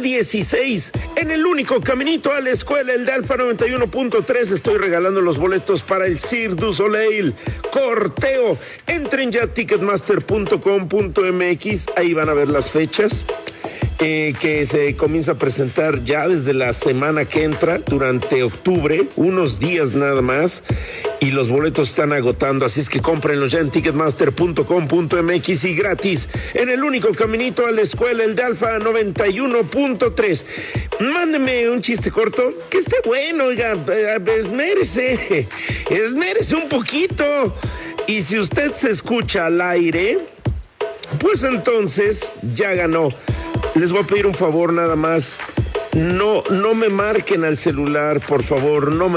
16, en el único caminito a la escuela, el de Alfa 91.3, estoy regalando los boletos para el Cirque du Soleil, corteo. Entren ya a ticketmaster.com.mx, ahí van a ver las fechas. Que se comienza a presentar ya desde la semana que entra, durante octubre, unos días nada más, y los boletos están agotando, así es que cómprenlos ya en ticketmaster.com.mx y gratis, en el único caminito a la escuela, el de Alfa 91.3. Mándeme un chiste corto, que esté bueno, oiga, esmérese un poquito, y si usted se escucha al aire, pues entonces ya ganó. Les voy a pedir un favor nada más. No me marquen al celular, por favor, no me